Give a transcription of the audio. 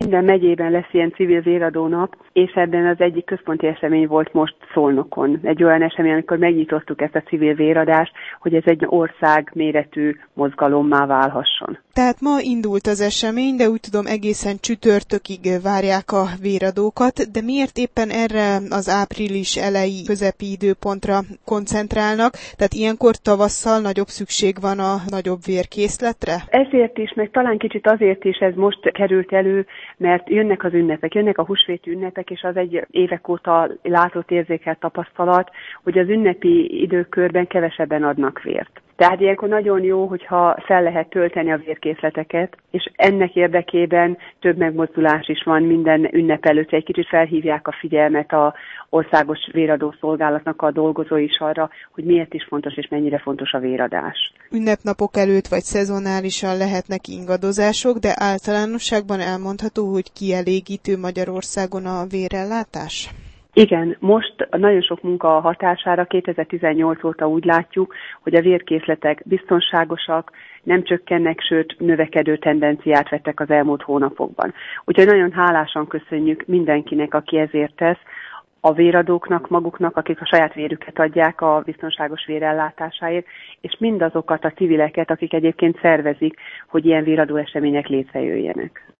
Minden megyében lesz ilyen civil véradónap, és ebben az egyik központi esemény volt most Szolnokon. Egy olyan esemény, amikor megnyitottuk ezt a civil véradást, hogy ez egy ország méretű mozgalommá válhasson. Tehát ma indult az esemény, de úgy tudom egészen csütörtökig várják a véradókat, de miért éppen erre az április elejé közepi időpontra koncentrálnak? Tehát ilyenkor tavasszal nagyobb szükség van a nagyobb vérkészletre? Ezért is, meg talán kicsit azért is ez most került elő, mert jönnek az ünnepek, jönnek a húsvéti ünnepek, és az egy évek óta látott, érzékelt tapasztalat, hogy az ünnepi időkörben kevesebben adnak vért. Tehát ilyenkor nagyon jó, hogyha fel lehet tölteni a vérkészleteket, és ennek érdekében több megmozdulás is van minden ünnep előtt. Egy kicsit felhívják a figyelmet az országos véradó szolgálatnak a dolgozói is arra, hogy miért is fontos és mennyire fontos a véradás. Ünnepnapok előtt vagy szezonálisan lehetnek ingadozások, de általánosságban elmondható, hogy kielégítő Magyarországon a vérellátás? Igen, most nagyon sok munka hatására 2018 óta úgy látjuk, hogy a vérkészletek biztonságosak, nem csökkennek, sőt növekedő tendenciát vettek az elmúlt hónapokban. Úgyhogy nagyon hálásan köszönjük mindenkinek, aki ezért tesz, a véradóknak maguknak, akik a saját vérüket adják a biztonságos vérellátásáért, és mindazokat a civileket, akik egyébként szervezik, hogy ilyen véradó események létrejöjjenek.